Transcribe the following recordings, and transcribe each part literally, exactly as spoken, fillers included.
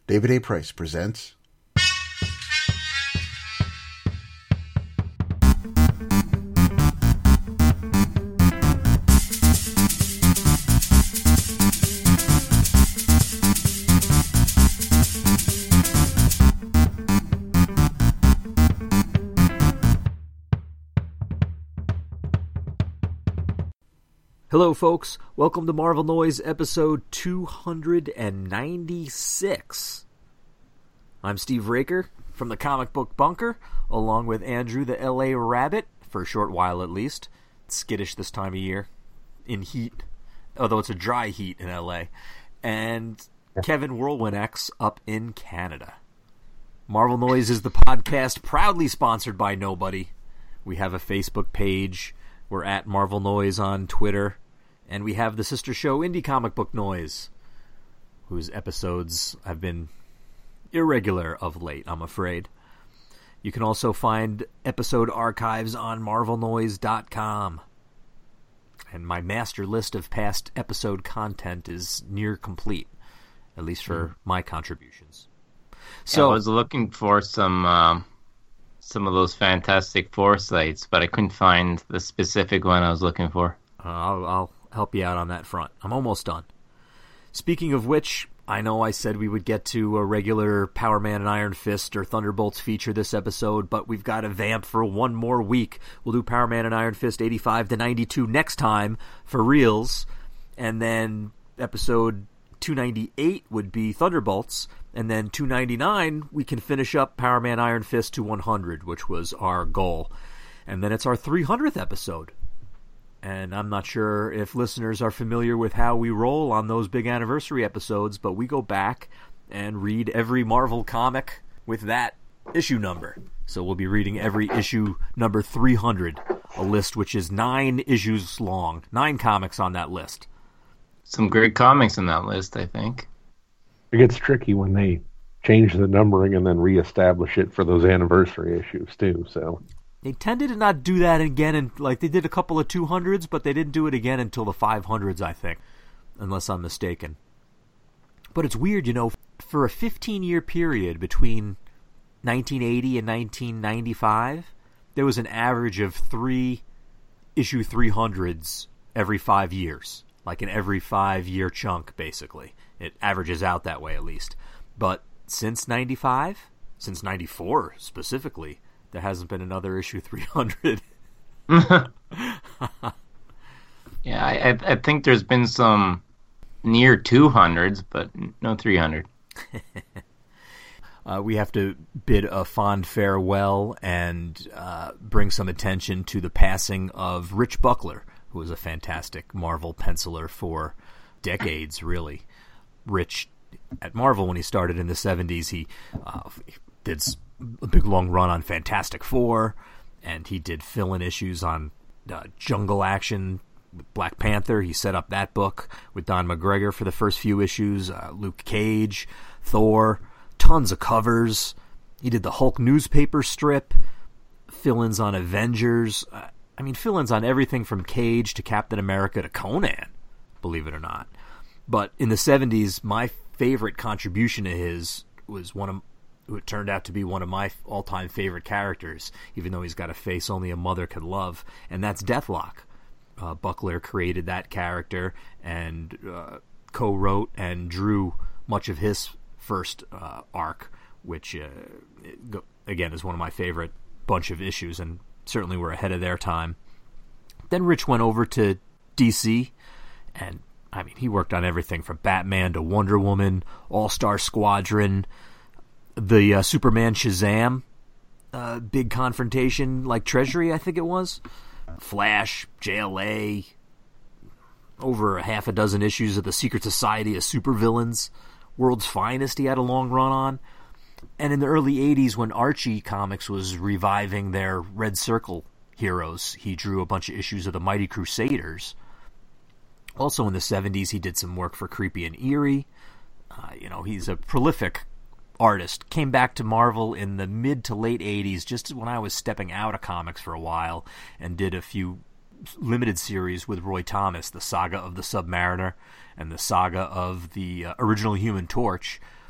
David A. Price presents Hello, folks. Welcome to Marvel Noise, episode two hundred ninety-six. I'm Steve Raker from the Comic Book Bunker, along with Andrew the L A Rabbit, for a short while at least. It's skittish this time of year, in heat, although it's a dry heat in L A, and Kevin Whirlwind X up in Canada. Marvel Noise is the podcast proudly sponsored by nobody. We have a Facebook page. We're at Marvel Noise on Twitter, and we have the sister show Indie Comic Book Noise, whose episodes have been irregular of late, I'm afraid. You can also find episode archives on marvel noise dot com. And my master list of past episode content is near complete, at least for mm. my contributions. So yeah, I was looking for some... Um... some of those Fantastic Four sites, but I couldn't find the specific one I was looking for. Uh, I'll, I'll help you out on that front. I'm almost done. Speaking of which, I know I said we would get to a regular Power Man and Iron Fist or Thunderbolts feature this episode, but we've got to vamp for one more week. We'll do Power Man and Iron Fist eighty-five to ninety-two next time for reals, and then episode two ninety-eight would be Thunderbolts, and then two ninety-nine we can finish up Power Man Iron Fist to one hundred, which was our goal. And then it's our three hundredth episode. And I'm not sure if listeners are familiar with how we roll on those big anniversary episodes, but we go back and read every Marvel comic with that issue number. So we'll be reading every issue number three hundred, a list which is nine issues long, nine comics on that list. Some great comics in that list, I think. It gets tricky when they change the numbering and then reestablish it for those anniversary issues too. So they tended to not do that again, and like they did a couple of two hundreds, but they didn't do it again until the five hundreds, I think, unless I'm mistaken. But it's weird, you know, for a fifteen-year period between nineteen eighty and nineteen ninety-five, there was an average of three issue three hundreds every five years. Like in every five-year chunk, basically. It averages out that way, at least. But since ninety-five, since ninety-four specifically, there hasn't been another issue three hundred. Yeah, I, I think there's been some near two hundreds, but no three hundred. uh, we have to bid a fond farewell and uh, bring some attention to the passing of Rich Buckler, who was a fantastic Marvel penciler for decades, really. Rich, at Marvel when he started in the seventies, he uh, did a big long run on Fantastic Four, and he did fill-in issues on uh, Jungle Action, Black Panther. He set up that book with Don McGregor for the first few issues, uh, Luke Cage, Thor, tons of covers. He did the Hulk newspaper strip, fill-ins on Avengers. Uh, I mean, fill-ins on everything from Cage to Captain America to Conan, believe it or not. But in the seventies, my favorite contribution to his was one of, who turned out to be one of my all-time favorite characters, even though he's got a face only a mother can love, and that's Deathlock. Uh, Buckler created that character and uh, co-wrote and drew much of his first uh, arc, which, uh, again, is one of my favorite bunch of issues, and certainly were ahead of their time. Then Rich went over to D C, and I mean, he worked on everything from Batman to Wonder Woman, All-Star Squadron, the uh, Superman Shazam uh, big confrontation, like Treasury, I think it was, Flash, J L A, over a half a dozen issues of the Secret Society of Supervillains, World's Finest he had a long run on. And in the early eighties, when Archie Comics was reviving their Red Circle heroes, he drew a bunch of issues of the Mighty Crusaders. Also in the seventies, he did some work for Creepy and Eerie. Uh, you know, he's a prolific artist. Came back to Marvel in the mid to late eighties, just when I was stepping out of comics for a while, and did a few limited series with Roy Thomas, the saga of the Submariner and the saga of the uh, original Human Torch,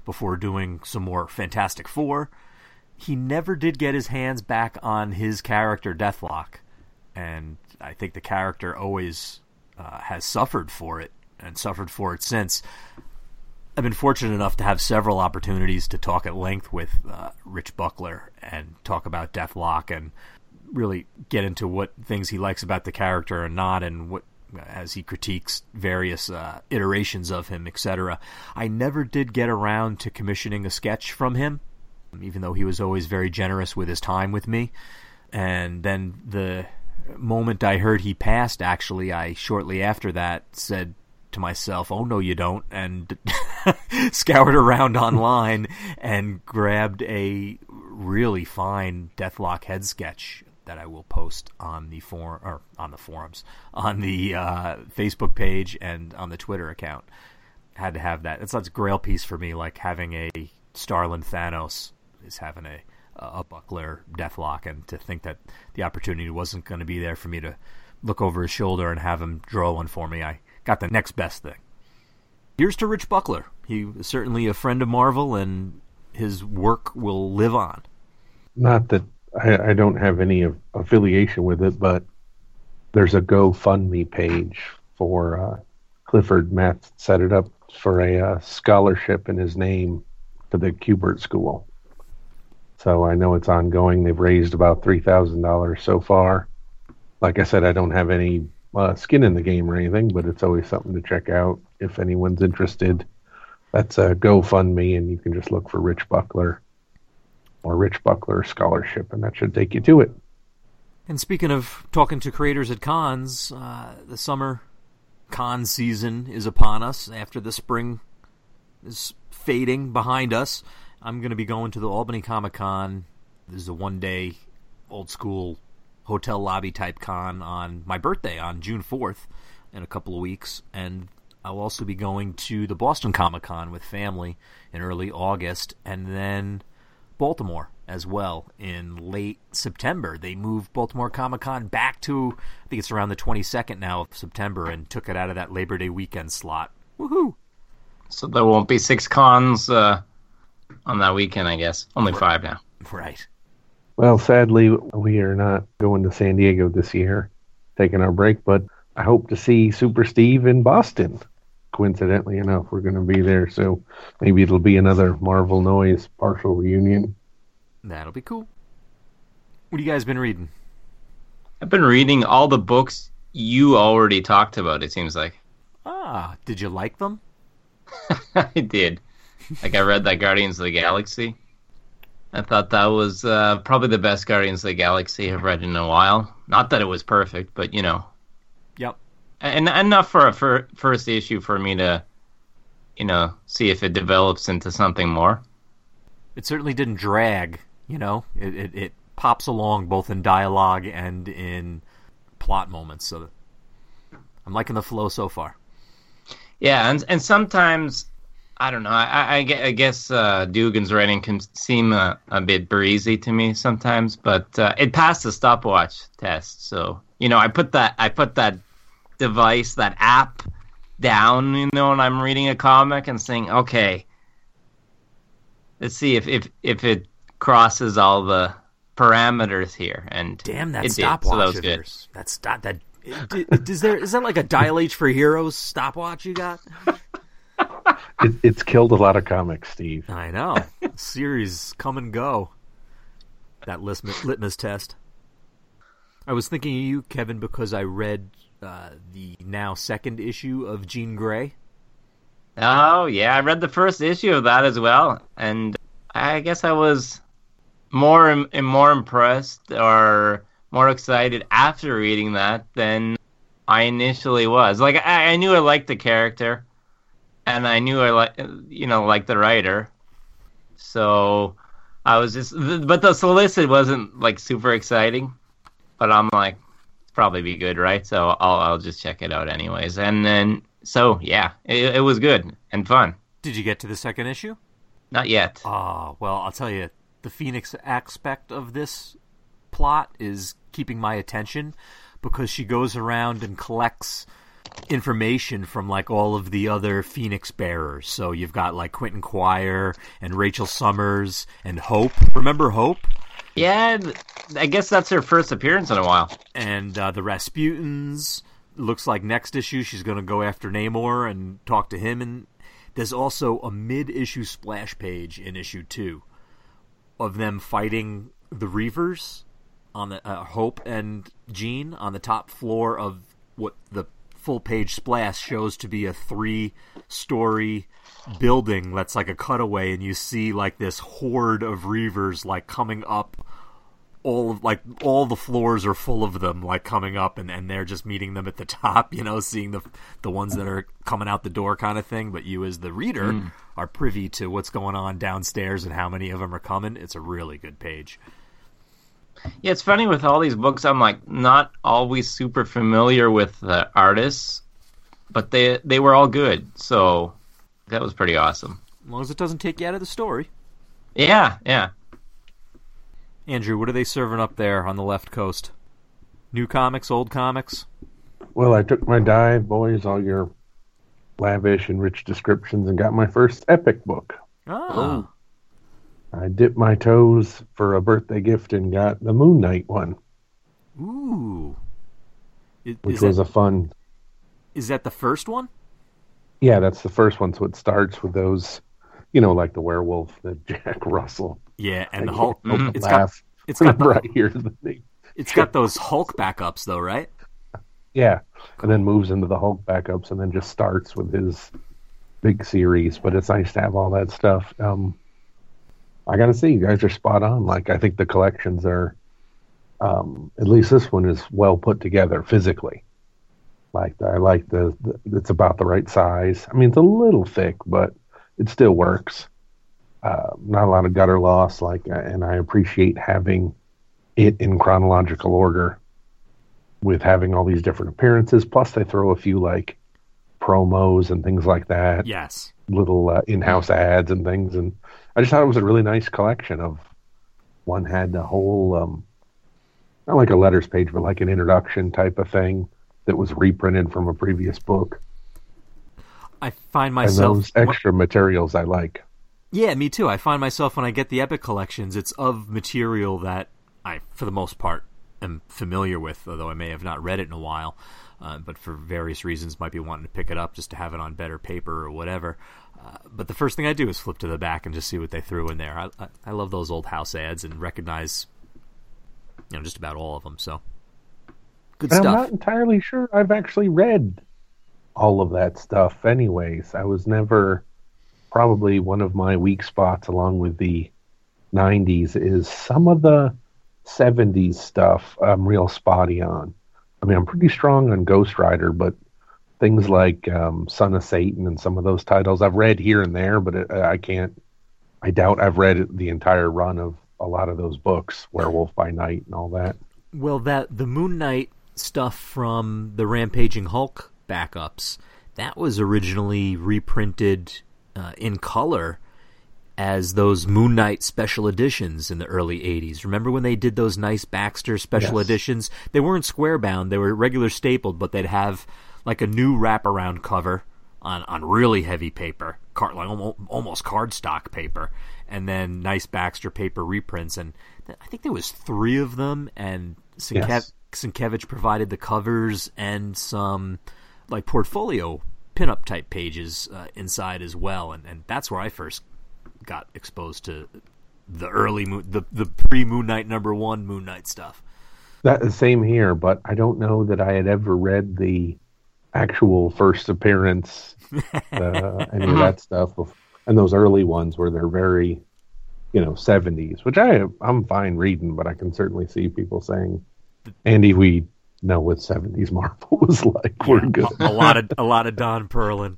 before doing some more Fantastic Four. He never did get his hands back on his character, Deathlock. And I think the character always uh, has suffered for it, and suffered for it since. I've been fortunate enough to have several opportunities to talk at length with uh, Rich Buckler and talk about Deathlock and really get into what things he likes about the character and not, and what as he critiques various uh, iterations of him, et cetera. I never did get around to commissioning a sketch from him, even though he was always very generous with his time with me. And then the moment I heard he passed, actually, I shortly after that said to myself, oh, no, you don't, and scoured around online and grabbed a really fine Deathlock head sketch that I will post on the for or on the forums, on the uh, Facebook page and on the Twitter account. Had to have that. It's like a grail piece for me, like having a Starlin Thanos is having a a Buckler Deathlock, and to think that the opportunity wasn't going to be there for me to look over his shoulder and have him draw one for me, I got the next best thing. Here's to Rich Buckler. He was certainly a friend of Marvel, and his work will live on. Not that I, I don't have any affiliation with it, but there's a GoFundMe page for uh, Clifford. Matt set it up for a uh, scholarship in his name to the Kubert School. So I know it's ongoing. They've raised about three thousand dollars so far. Like I said, I don't have any uh, skin in the game or anything, but it's always something to check out if anyone's interested. That's a GoFundMe, and you can just look for Rich Buckler or Rich Buckler Scholarship, and that should take you to it. And speaking of talking to creators at cons, uh, the summer con season is upon us after the spring is fading behind us. I'm going to be going to the Albany Comic Con. This is a one-day, old-school hotel lobby type con on my birthday on June fourth in a couple of weeks. And I'll also be going to the Boston Comic Con with family in early August, and then Baltimore as well in late September. They moved Baltimore Comic Con back to, I think it's around the twenty-second now of September, and took it out of that Labor Day weekend slot. Woohoo! So there won't be six cons uh, on that weekend, I guess. Only five now. Right. Well, sadly, we are not going to San Diego this year, taking our break, but I hope to see Super Steve in Boston. Coincidentally enough, we're going to be there, so maybe it'll be another Marvel Noise partial reunion. That'll be cool. What have you guys been reading? I've been reading all the books you already talked about, it seems like. Ah, did you like them? I did. Like, I read that Guardians of the Galaxy. I thought that was uh, probably the best Guardians of the Galaxy I've read in a while. Not that it was perfect, but, you know. Yep. And enough for a fir- first issue for me to, you know, see if it develops into something more. It certainly didn't drag, you know. It it, it pops along both in dialogue and in plot moments. So I'm liking the flow so far. Yeah, and and sometimes, I don't know, I, I, I guess uh, Dugan's writing can seem a, a bit breezy to me sometimes, but uh, it passed the stopwatch test. So, you know, I put that I put that device, that app down, you know, when I'm reading a comic and saying, okay, let's see if, if, if it crosses all the parameters here. And damn, that it stopwatch. Did, so that was good. That stop that is there is that like a Dial H for Heroes stopwatch you got? It, it's killed a lot of comics, Steve. I know. Series come and go. That litmus, litmus test. I was thinking of you, Kevin, because I read uh, the now second issue of Jean Grey. Oh, yeah, I read the first issue of that as well, and I guess I was more and more impressed or more excited after reading that than I initially was. Like, I, I knew I liked the character, and I knew I like, you know, liked the writer. So I was just, but the solicit wasn't like super exciting. But I'm like, it's probably be good, right? So I'll I'll just check it out anyways. And then, so yeah, it, it was good and fun. Did you get to the second issue? Not yet. Oh, well, I'll tell you, the Phoenix aspect of this plot is keeping my attention, because she goes around and collects information from like all of the other Phoenix bearers. So you've got like Quentin Quire and Rachel Summers and Hope. Remember Hope? Yeah, I guess that's her first appearance in a while. And uh, the Rasputins. Looks like next issue she's going to go after Namor and talk to him. And there's also a mid-issue splash page in issue two of them fighting the Reavers on the uh, Hope and Jean on the top floor of what the full-page splash shows to be a three-story building that's like a cutaway, and you see like this horde of Reavers like coming up. All of, like all the floors are full of them, like coming up, and, and they're just meeting them at the top. You know, seeing the the ones that are coming out the door, kind of thing. But you, as the reader, mm. are privy to what's going on downstairs and how many of them are coming. It's a really good page. Yeah, it's funny with all these books. I'm like not always super familiar with the artists, but they they were all good. So that was pretty awesome. As long as it doesn't take you out of the story. Yeah, yeah. Andrew, what are they serving up there on the left coast? New comics, old comics? Well, I took my dive, boys, all your lavish and rich descriptions, and got my first epic book. Oh. I dipped my toes for a birthday gift and got the Moon Knight one. Ooh. Is, which is was that, a fun... Is that the first one? Yeah, that's the first one, so it starts with those, you know, like the werewolf, the Jack Russell. Yeah, and I the Hulk. Mm-hmm. It's got, it's got the, right here. The thing. It's got those Hulk backups, though, right? Yeah, and then moves into the Hulk backups, and then just starts with his big series. But it's nice to have all that stuff. Um, I gotta say, you guys are spot on. Like, I think the collections are, um, at least this one is well put together physically. Like, I like the, the it's about the right size. I mean, it's a little thick, but it still works. Uh, not a lot of gutter loss, like, and I appreciate having it in chronological order with having all these different appearances. Plus, they throw a few like promos and things like that. Yes, little uh, in-house ads and things, and I just thought it was a really nice collection. Of one had the whole, um, not like a letters page, but like an introduction type of thing that was reprinted from a previous book. I find myself and those extra what... materials I like. Yeah, me too. I find myself when I get the Epic collections, it's of material that I, for the most part, am familiar with, although I may have not read it in a while, uh, but for various reasons might be wanting to pick it up just to have it on better paper or whatever. Uh, but the first thing I do is flip to the back and just see what they threw in there. I, I, I love those old house ads and recognize, you know, just about all of them. So good and stuff. I'm not entirely sure I've actually read all of that stuff. Anyways, I was never. Probably one of my weak spots, along with the nineties, is some of the seventies stuff I'm real spotty on. I mean, I'm pretty strong on Ghost Rider, but things like um, Son of Satan and some of those titles I've read here and there, but it, I can't, I doubt I've read the entire run of a lot of those books, Werewolf by Night and all that. Well, that the Moon Knight stuff from the Rampaging Hulk backups, that was originally reprinted Uh, in color as those Moon Knight special editions in the early eighties. Remember when they did those nice Baxter special yes. editions? They weren't square bound, they were regular stapled, but they'd have like a new wraparound cover on, on really heavy paper, card, like almost, almost cardstock paper, and then nice Baxter paper reprints. And I think there was three of them, and Sienkiewicz, yes. Sienkiewicz provided the covers and some like portfolio pinup type pages uh, inside as well, and, and that's where I first got exposed to the early moon, the the pre Moon Knight number one Moon Knight stuff. That the same here, but I don't know that I had ever read the actual first appearance, uh, any of that stuff, and those early ones where they're very, you know, seventies, which I I'm fine reading, but I can certainly see people saying, Andy, we know what seventies Marvel was like. Yeah, we're good. a lot of a lot of Don Perlin.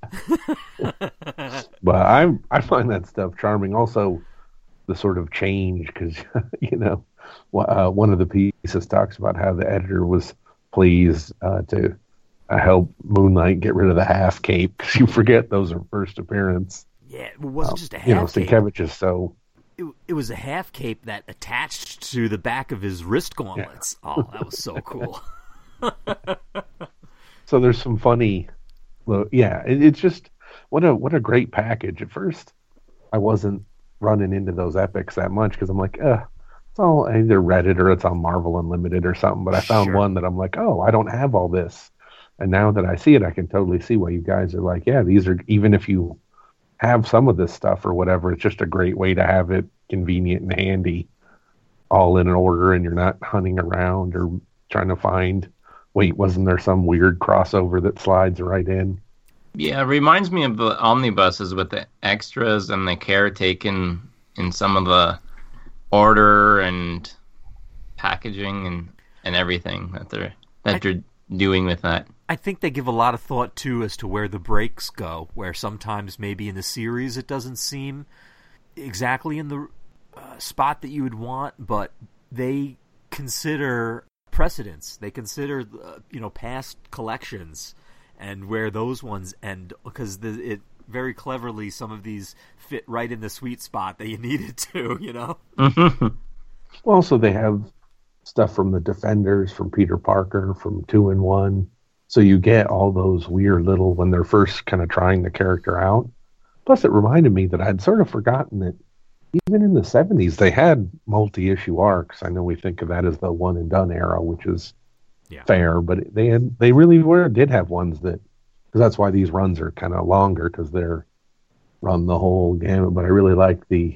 But I I find that stuff charming. Also, the sort of change, because you know, uh, one of the pieces talks about how the editor was pleased uh, to uh, help Moon Knight get rid of the half cape, because you forget those are first appearance. Yeah, it wasn't um, just a half. You know, cape. Sienkiewicz is so. It, it was a half cape that attached to the back of his wrist gauntlets. Yeah. Oh, that was so cool. So there's some funny, well, yeah. It, it's just what a what a great package. At first, I wasn't running into those epics that much because I'm like, uh, it's all either Reddit or it's on Marvel Unlimited or something. But I found Sure. one that I'm like, oh, I don't have all this, and now that I see it, I can totally see why you guys are like, yeah, these are even if you have some of this stuff or whatever, it's just a great way to have it convenient and handy, all in an order, and you're not hunting around or trying to find. Wait, wasn't there some weird crossover that slides right in? Yeah, it reminds me of the omnibuses with the extras and the care taken in some of the order and packaging and, and everything that they're that I, they're doing with that. I think they give a lot of thought too as to where the breaks go. Where sometimes maybe in the series it doesn't seem exactly in the uh, spot that you would want, but they consider precedents. They consider uh, you know past collections and where those ones end, because the, it very cleverly some of these fit right in the sweet spot that you needed to. You know. Well, so they have stuff from the Defenders, from Peter Parker, from Two in One. So you get all those weird little when they're first kind of trying the character out. Plus, it reminded me that I'd sort of forgotten that even in the seventies, they had multi-issue arcs. I know we think of that as the one and done era, which is Yeah. fair, but they had they really were did have ones that, because that's why these runs are kind of longer, because they're run the whole gamut. But I really like the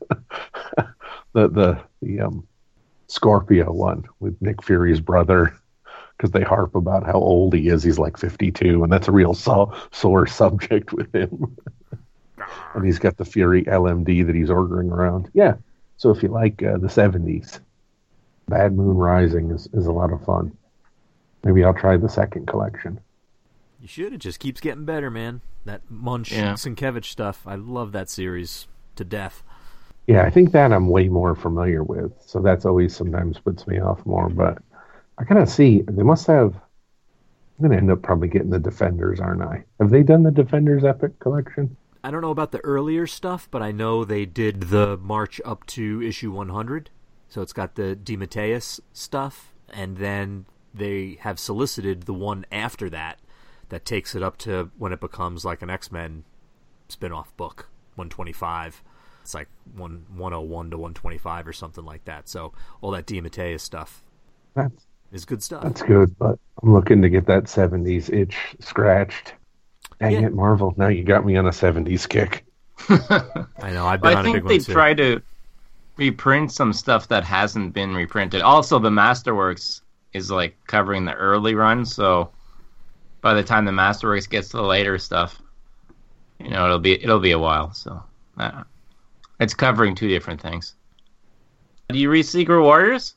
the the the um, Scorpio one with Nick Fury's brother, because they harp about how old he is. He's like fifty-two, and that's a real so, sore subject with him. And he's got the Fury L M D that he's ordering around. Yeah. So if you like uh, the seventies, Bad Moon Rising is, is a lot of fun. Maybe I'll try the second collection. You should. It just keeps getting better, man. That Munch Yeah. Sienkiewicz stuff. I love that series to death. Yeah, I think that I'm way more familiar with. So that's always sometimes puts me off more. But I kind of see, they must have, I'm going to end up probably getting the Defenders, aren't I? Have they done the Defenders Epic Collection? I don't know about the earlier stuff, but I know they did the march up to issue one hundred. So it's got the DeMatteis stuff, and then they have solicited the one after that that takes it up to when it becomes like an X-Men spin-off book, one twenty-five. It's like one, one oh one to one twenty-five or something like that. So all that DeMatteis stuff That's is good stuff. that's good, but I'm looking to get that seventies itch scratched. Dang Yeah. it, Marvel. Now you got me on a seventies kick. I know, I've been I on a big think one they too. try to reprint some stuff that hasn't been reprinted. Also, the Masterworks is like covering the early run, so by the time the Masterworks gets to the later stuff, you know, it'll be it'll be a while. So uh, it's covering two different things. Do you read Secret Warriors?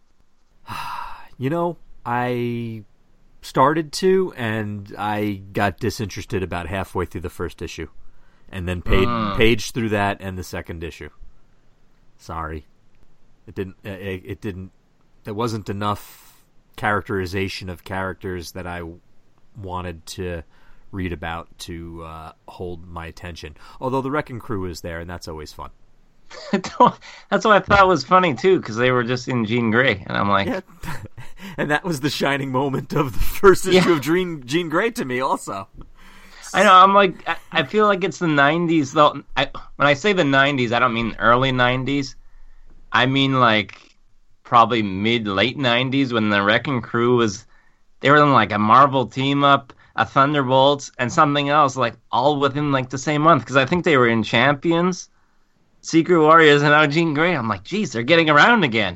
You know, I started to, and I got disinterested about halfway through the first issue, and then paid, Mm. paged through that and the second issue. Sorry, it didn't. It, it didn't. There wasn't enough characterization of characters that I wanted to read about to uh, hold my attention. Although the Wrecking Crew is there, and that's always fun. That's what I thought was funny too, because they were just in Jean Grey, and I'm like, Yeah. And that was the shining moment of the first issue Yeah. of Jean, Jean Grey to me also. I know. I'm like, I, I feel like it's the nineties though. I, when I say the nineties, I don't mean early nineties. I mean like probably mid late nineties when the Wrecking Crew was. They were in like a Marvel team up, a Thunderbolts, and something else, like all within like the same month. Because I think they were in Champions, Secret Warriors, and now Jean Grey. I'm like, geez, they're getting around again.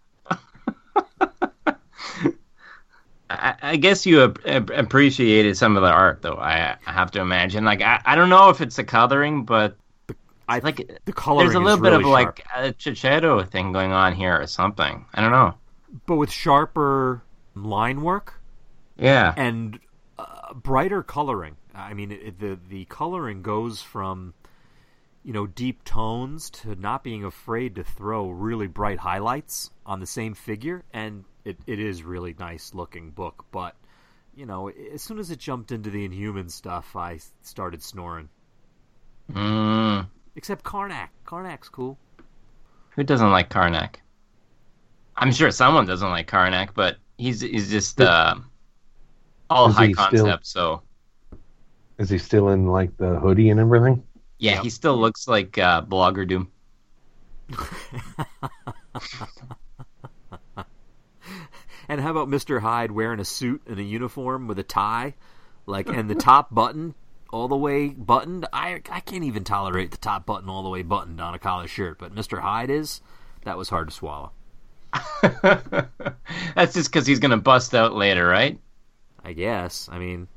I, I guess you ap- ap- appreciated some of the art, though. I, I have to imagine. Like, I, I don't know if it's the coloring, but I like the coloring there's a little is bit really of like sharp. a Chichetto thing going on here or something. I don't know. But with sharper line work Yeah. and uh, brighter coloring. I mean, it, the the coloring goes from, you know, deep tones to not being afraid to throw really bright highlights on the same figure, and it, it is really nice looking book. But, you know, as soon as it jumped into the Inhuman stuff, I started snoring. Mm. Except Karnak. Karnak's cool. Who doesn't like Karnak? I'm sure someone doesn't like Karnak, but he's he's just uh, all Is high he still- concept. So Is he still in like the hoodie and everything? yeah, Yep. he still looks like uh, Blogger Doom. And how about Mister Hyde wearing a suit and a uniform with a tie, like, and the top button all the way buttoned? I I can't even tolerate the top button all the way buttoned on a collar shirt, but Mister Hyde is. That was hard to swallow. That's just because he's gonna bust out later, right? I guess. I mean,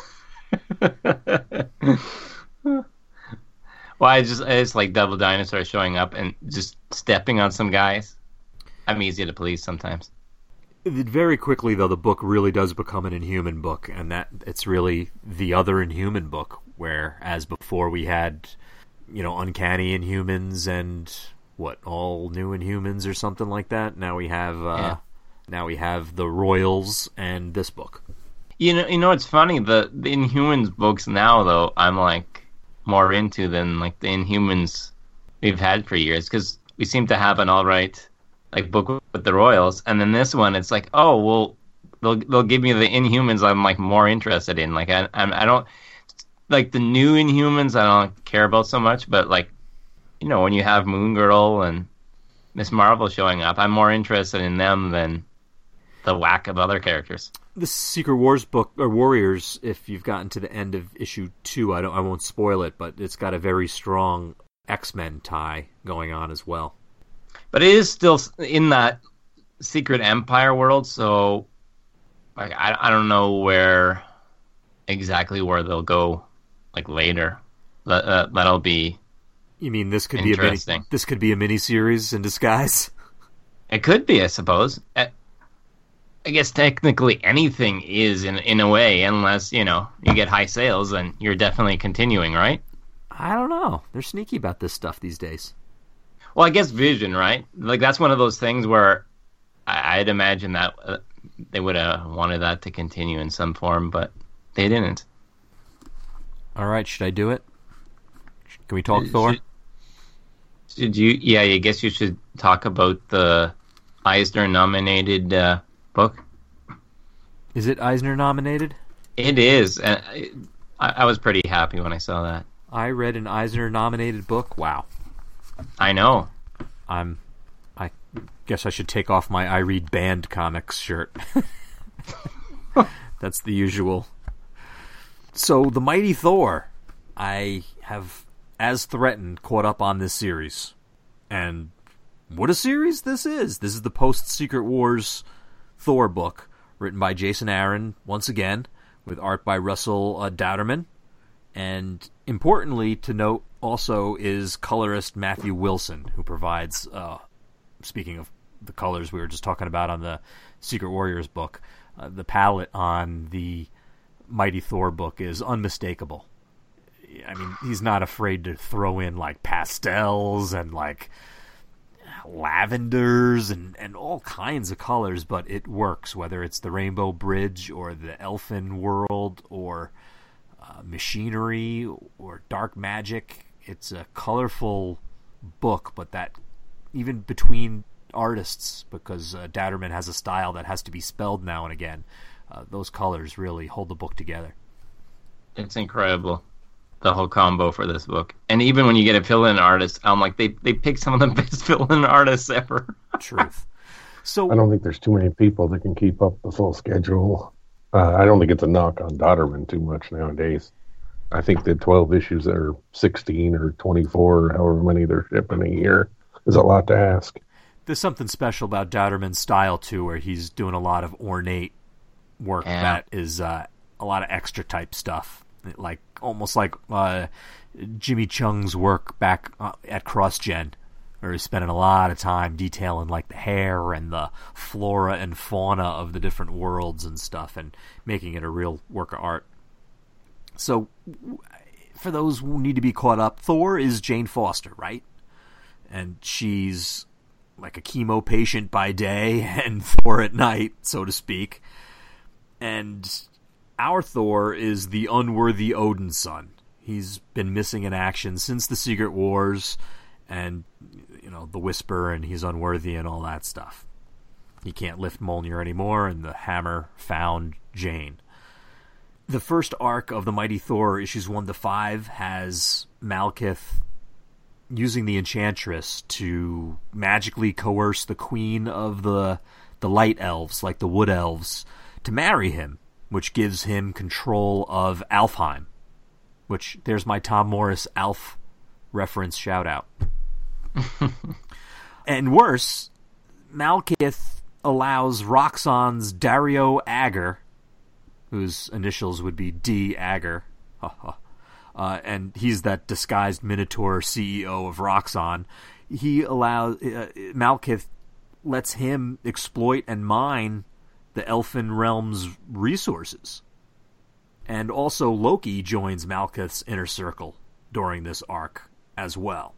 Well, I just it's like Double Dinosaur showing up and just stepping on some guys. I'm easy to please sometimes. very quickly though, the book really does become an Inhuman book, and that it's really the other Inhuman book. Whereas before we had, you know, Uncanny Inhumans and what, All New Inhumans or something like that. Now we have uh, Yeah. now we have the Royals and this book. You know, you know, it's funny. The the Inhumans books now, though, I'm like more into than like the Inhumans we've had for years, because we seem to have an all right like book with the Royals, and then this one, it's like, oh well, they'll they'll give me the Inhumans I'm like more interested in. Like I I'm, I don't like the new Inhumans. I don't care about so much, but like, you know, when you have Moon Girl and Miss Marvel showing up, I'm more interested in them than the whack of other characters. The Secret Wars book, or Warriors, if you've gotten to the end of issue two, I don't, I won't spoil it, but it's got a very strong X-Men tie going on as well. But it is still in that Secret Empire world, so like I I don't know where exactly where they'll go like later. That uh, that'll be You mean this could be a mini, interesting. this could be a miniseries in disguise? It could be, I suppose. I, I guess technically anything is in in a way, unless you know you get high sales, and you're definitely continuing, right? I don't know. They're sneaky about this stuff these days. Well, I guess Vision, right? Like that's one of those things where I, I'd imagine that uh, they would have wanted that to continue in some form, but they didn't. All right, should I do it? Can we talk Should- Thor? Should you? Yeah, I guess you should talk about the Eisner-nominated uh, book. Is it Eisner nominated? It is, and I, I was pretty happy when I saw that. I read an Eisner nominated book. Wow. I know. I'm. I guess I should take off my I read banned comics shirt. That's the usual. So, The Mighty Thor. I have, as threatened, caught up on this series. And what a series this is. This is the post-Secret Wars Thor book, written by Jason Aaron, once again, with art by Russell uh, Dauterman. And importantly to note also is colorist Matthew Wilson, who provides, uh, speaking of the colors we were just talking about on the Secret Warriors book, uh, the palette on the Mighty Thor book is unmistakable. I mean, he's not afraid to throw in like pastels and like lavenders and, and all kinds of colors, but it works, whether it's the Rainbow Bridge or the Elfin World or uh, machinery or dark magic. It's a colorful book, but that even between artists, because uh, Dauterman has a style that has to be spelled now and again, uh, those colors really hold the book together. It's incredible, the whole combo for this book. And even when you get a fill-in artist, I'm like, they they pick some of the best fill-in artists ever. Truth. So I don't think there's too many people that can keep up the full schedule. Uh, I don't think it's a knock on Dauterman too much nowadays. I think the twelve issues that are sixteen or twenty-four, or however many they're shipping a year, is a lot to ask. there's something special about Dauterman's style too, where he's doing a lot of ornate work Yeah. that is uh, a lot of extra type stuff, like almost like uh, Jimmy Chung's work back uh, at CrossGen, where he's spending a lot of time detailing like the hair and the flora and fauna of the different worlds and stuff, and making it a real work of art. So, w- for those who need to be caught up, Thor is Jane Foster, right? And she's like a chemo patient by day and Thor at night, so to speak. And our Thor is the unworthy Odin son. He's been missing in action since the Secret Wars and, you know, the Whisper, and he's unworthy and all that stuff. He can't lift Mjolnir anymore, and the hammer found Jane. The first arc of the Mighty Thor, issues one to five, has Malekith using the Enchantress to magically coerce the queen of the the Light Elves, like the Wood Elves, to marry him, which gives him control of Alfheim. Which, there's my Tom Morris Alf reference shout-out. And worse, Malekith allows Roxxon's Dario Agger, whose initials would be D. Agger, uh, and he's that disguised Minotaur C E O of Roxxon. He allows uh, Malekith lets him exploit and mine the Elfin Realm's resources. And also Loki joins Malekith's inner circle during this arc as well.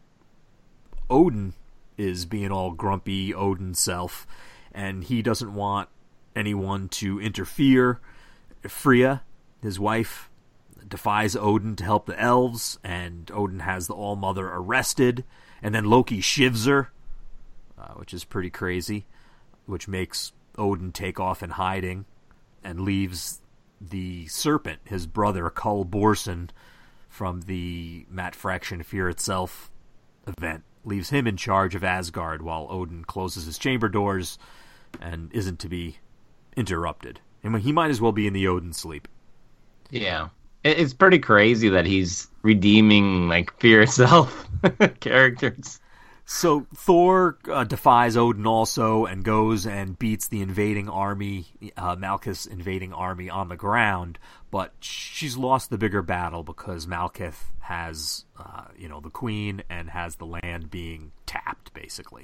Odin is being all grumpy Odin self, and he doesn't want anyone to interfere. Freya, his wife, defies Odin to help the elves, and Odin has the All-Mother arrested, and then Loki shivs her, uh, which is pretty crazy, which makes Odin take off in hiding and leaves the Serpent, his brother, Kull Borson, from the Matt Fraction Fear Itself event, leaves him in charge of Asgard while Odin closes his chamber doors and isn't to be interrupted. And he might as well be in the Odin sleep. Yeah. It's pretty crazy that he's redeeming, like, Fear Itself characters. So Thor uh, defies Odin also and goes and beats the invading army, uh, Malekith's invading army on the ground, but she's lost the bigger battle because Malekith has, uh, you know, the queen and has the land being tapped, basically.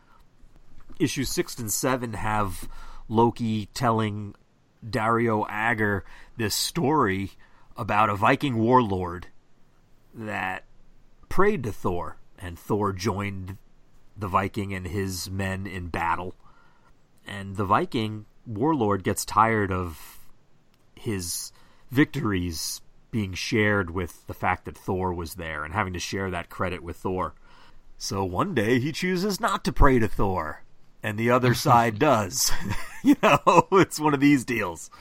Issues six and seven have Loki telling Dario Agger this story about a Viking warlord that prayed to Thor, and Thor joined the Viking and his men in battle. And the Viking warlord gets tired of his victories being shared with the fact that Thor was there and having to share that credit with Thor. So one day he chooses not to pray to Thor, and the other side does. You know, it's one of these deals.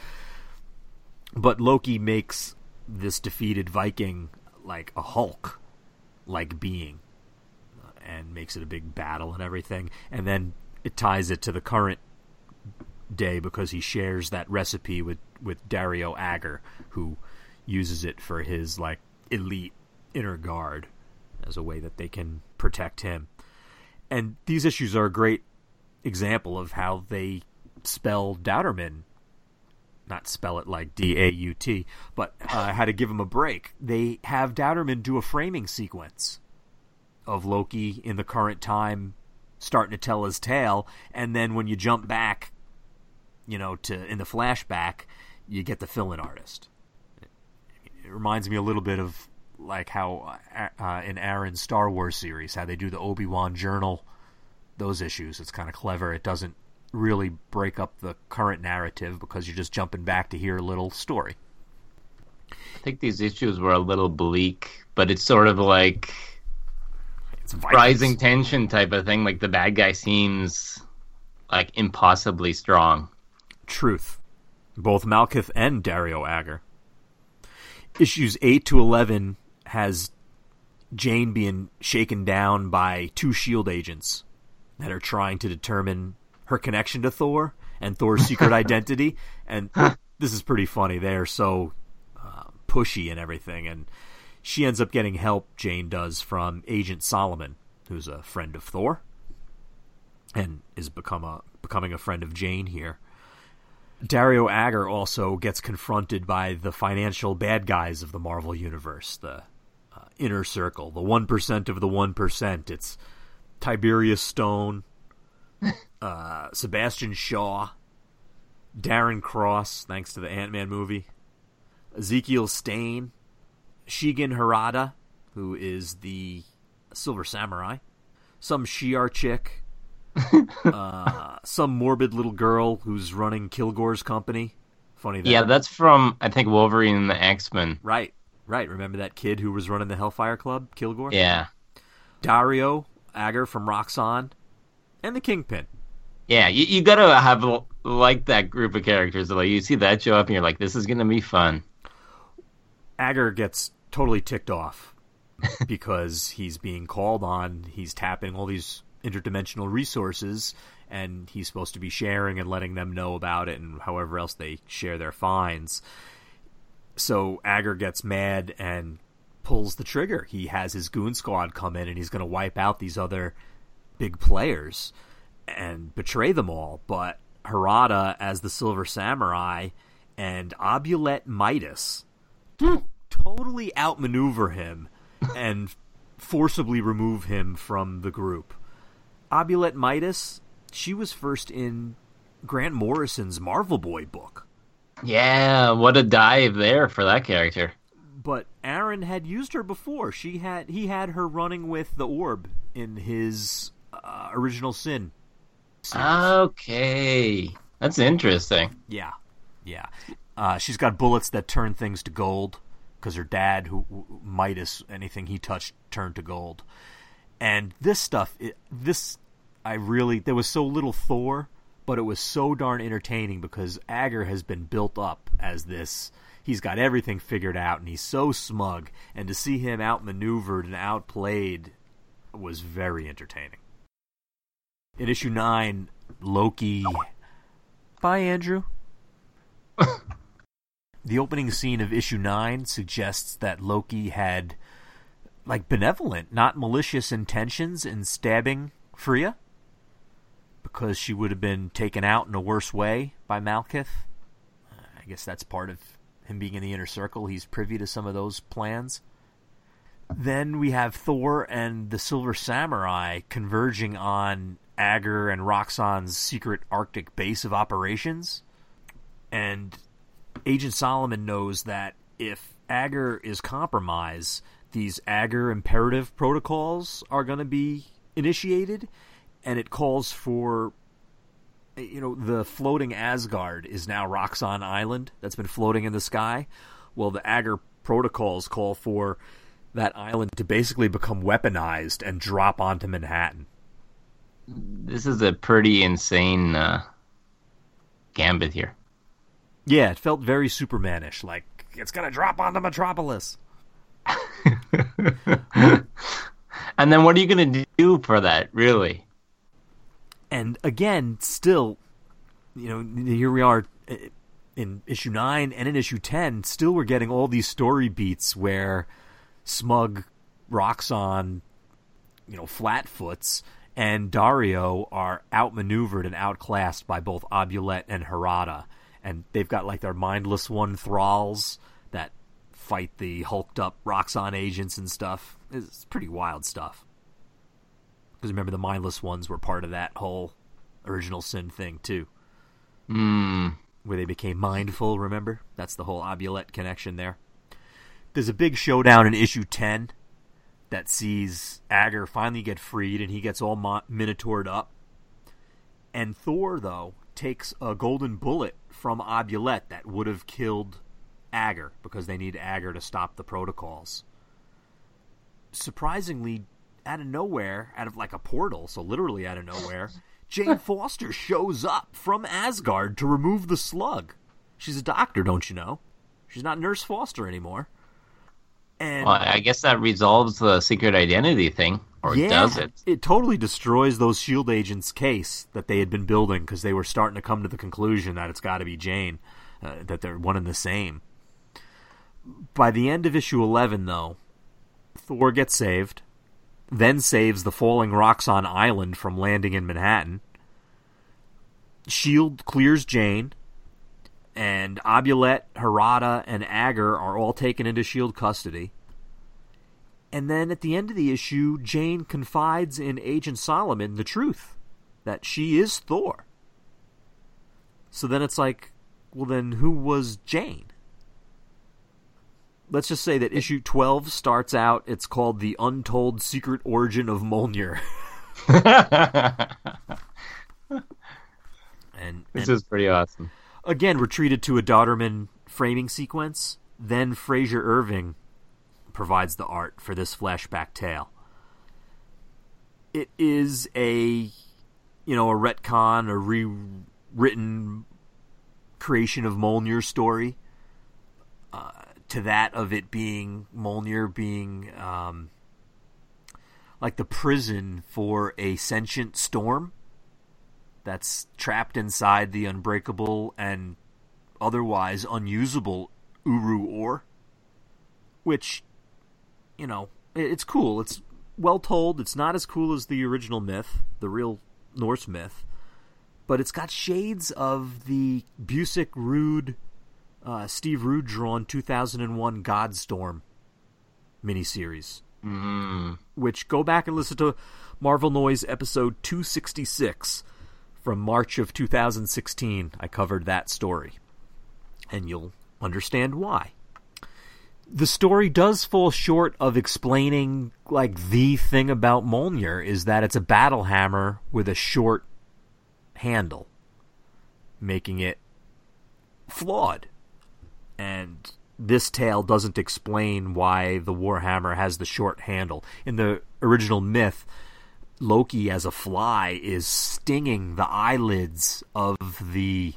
But Loki makes this defeated Viking like a Hulk-like being, and makes it a big battle and everything. And then it ties it to the current day because he shares that recipe with, with Dario Agger, who uses it for his like elite inner guard as a way that they can protect him. And these issues are a great example of how they spell Dauterman. Not spell it like D A U T, but uh, how to give him a break. They have Dauterman do a framing sequence of Loki in the current time starting to tell his tale, and then when you jump back, you know, to in the flashback, you get the fill-in artist. It, it reminds me a little bit of like how uh, in Aaron's Star Wars series, how they do the Obi-Wan journal, those issues. It's kind of clever. It doesn't really break up the current narrative because you're just jumping back to hear a little story. I think these issues were a little bleak, but it's sort of like It's rising tension type of thing. Like the bad guy seems like impossibly strong. Truth. Both Malekith and Dario Agger. Issues eight to eleven has Jane being shaken down by two SHIELD agents that are trying to determine her connection to Thor and Thor's secret identity. And this is pretty funny. They are so uh, pushy and everything. And she ends up getting help, Jane does, from Agent Solomon, who's a friend of Thor and is become a becoming a friend of Jane here. Dario Agger also gets confronted by the financial bad guys of the Marvel Universe, the uh, inner circle, the one percent of the one percent. It's Tiberius Stone, uh, Sebastian Shaw, Darren Cross, thanks to the Ant-Man movie, Ezekiel Stane, Shigen Harada, who is the Silver Samurai, some Shi'ar chick, uh, some morbid little girl who's running Kilgore's company. Funny that. Yeah, that's from, I think, Wolverine and the X-Men. Right, right. Remember that kid who was running the Hellfire Club, Kilgore? Yeah. Dario Agger from Roxxon, and the Kingpin. Yeah, you, you gotta have like that group of characters. Like you see that show up and you're like, this is gonna be fun. Agar gets totally ticked off because he's being called on. He's tapping all these interdimensional resources, and he's supposed to be sharing and letting them know about it, and however else they share their finds. So Agar gets mad and pulls the trigger. He has his goon squad come in, and he's going to wipe out these other big players and betray them all. But Harada, as the Silver Samurai, and Abulet Midas totally outmaneuver him and forcibly remove him from the group. Abulet Midas, she was first in Grant Morrison's Marvel Boy book. Yeah, what a dive there for that character. But Aaron had used her before. She had he had her running with the orb in his uh, Original Sin series. Okay. That's interesting. Yeah. Yeah. Uh, she's got bullets that turn things to gold, because her dad, who, who Midas, anything he touched turned to gold. And this stuff, it, this, I really, there was so little Thor, but it was so darn entertaining because Agar has been built up as this, he's got everything figured out, and he's so smug, and to see him outmaneuvered and outplayed was very entertaining. In issue nine, Loki... Bye, Andrew. The opening scene of issue nine suggests that Loki had, like, benevolent, not malicious intentions in stabbing Freya, because she would have been taken out in a worse way by Malekith. I guess that's part of him being in the inner circle. He's privy to some of those plans. Then we have Thor and the Silver Samurai converging on Agar and Roxxon's secret Arctic base of operations. And Agent Solomon knows that if Agar is compromised, these Agar imperative protocols are going to be initiated, and it calls for, you know, the floating Asgard is now Roxxon Island that's been floating in the sky. Well, the Agar protocols call for that island to basically become weaponized and drop onto Manhattan. This is a pretty insane uh, gambit here. Yeah, it felt very Superman-ish, like, it's going to drop onto Metropolis. And then what are you going to do for that, really? And again, still, you know, here we are in issue nine and in issue ten, still we're getting all these story beats where smug Roxxon, you know, Flatfoots, and Dario are outmaneuvered and outclassed by both Abulet and Harada. And they've got, like, their mindless one thralls that fight the hulked-up Roxxon agents and stuff. It's pretty wild stuff. Because remember, the mindless ones were part of that whole Original Sin thing, too. Mm. Where they became mindful, remember? That's the whole Abulet connection there. There's a big showdown in issue ten that sees Agar finally get freed, and he gets all mo- minotaured up. And Thor, though, takes a golden bullet from Abulet that would have killed Agar, because they need Agar to stop the protocols. Surprisingly, out of nowhere, out of like a portal, so literally out of nowhere, Jane Foster shows up from Asgard to remove the slug. She's a doctor, don't you know? She's not Nurse Foster anymore. And well, I guess that resolves the secret identity thing, or yeah, does it? It totally destroys those S H I E L D agents' case that they had been building, because they were starting to come to the conclusion that it's got to be Jane, uh, that they're one and the same. By the end of issue eleven, though, Thor gets saved, then saves the falling Roxxon Island from landing in Manhattan. S H I E L D clears Jane, and Abulet, Harada, and Agar are all taken into S H I E L D custody. And then at the end of the issue, Jane confides in Agent Solomon the truth, that she is Thor. So then it's like, well then who was Jane? Let's just say that issue twelve starts out, it's called The Untold Secret Origin of Mjolnir. and This and is pretty awesome. Again, we're treated to a Dodderman framing sequence. Then Fraser Irving provides the art for this flashback tale. It is a, you know, a retcon, a rewritten creation of Mjolnir's story. Uh, to that of it being Mjolnir being um, like the prison for a sentient storm that's trapped inside the unbreakable and otherwise unusable Uru ore, which, you know, it's cool. It's well told. It's not as cool as the original myth, the real Norse myth, but it's got shades of the Busiek Rude, uh, Steve Rude drawn two thousand one Godstorm miniseries, mm. which go back and listen to Marvel Noise episode two sixty-six from March of two thousand sixteen. I covered that story, and you'll understand why. The story does fall short of explaining, like, the thing about Mjolnir is that it's a battle hammer with a short handle, making it flawed. And this tale doesn't explain why the Warhammer has the short handle. In the original myth, Loki as a fly is stinging the eyelids of the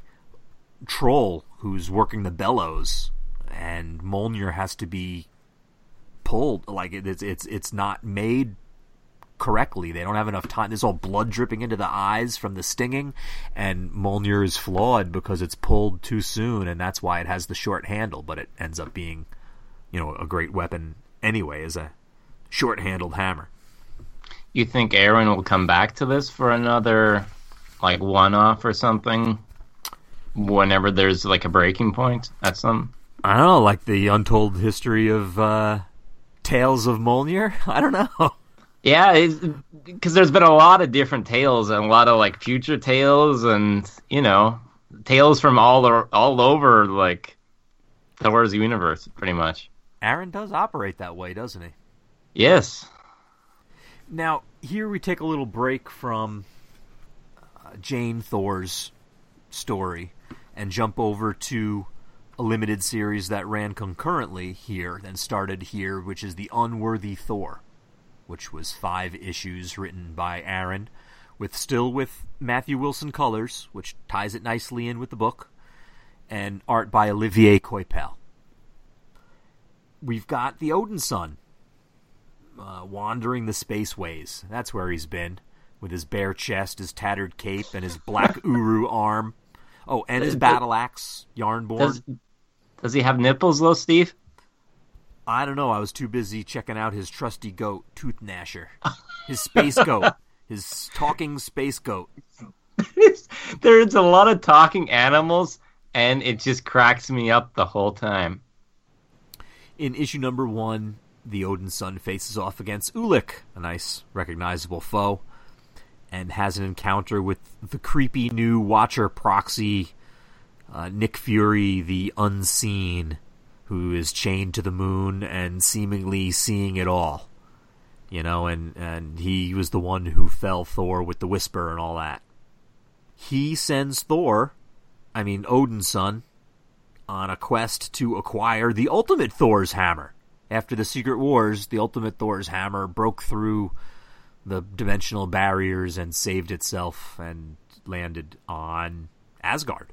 troll who's working the bellows, and Mjolnir has to be pulled. Like, it's it's it's not made correctly. They don't have enough time. There's all blood dripping into the eyes from the stinging, and Mjolnir is flawed because it's pulled too soon, and that's why it has the short handle. But it ends up being, you know, a great weapon anyway, as a short-handled hammer. You think Aaron will come back to this for another, like, one-off or something? Whenever there's, like, a breaking point at some... I don't know, like the untold history of uh, Tales of Mjolnir? I don't know. Yeah, because there's been a lot of different tales and a lot of, like, future tales and, you know, tales from all all over, like, Thor's universe, pretty much. Aaron does operate that way, doesn't he? Yes. Now, here we take a little break from uh, Jane Thor's story and jump over to a limited series that ran concurrently here, then started here, which is The Unworthy Thor, which was five issues written by Aaron, with still with Matthew Wilson colors, which ties it nicely in with the book, and art by Olivier Coipel. We've got the Odin Son uh, wandering the spaceways. That's where he's been, with his bare chest, his tattered cape, and his black Uru arm. Oh, and his battle axe, Yarnborn. Does, does he have nipples, though, Steve? I don't know. I was too busy checking out his trusty goat, Tooth Gnasher. His space goat. His talking space goat. There's a lot of talking animals, and it just cracks me up the whole time. In issue number one, the Odin Son faces off against Ulik, a nice, recognizable foe, and has an encounter with the creepy new Watcher proxy, uh, Nick Fury, the Unseen, who is chained to the moon and seemingly seeing it all. You know, and, and he was the one who fell Thor with the Whisper and all that. He sends Thor, I mean Odin's son, on a quest to acquire the Ultimate Thor's hammer. After the Secret Wars, the Ultimate Thor's hammer broke through the dimensional barriers and saved itself and landed on Asgard.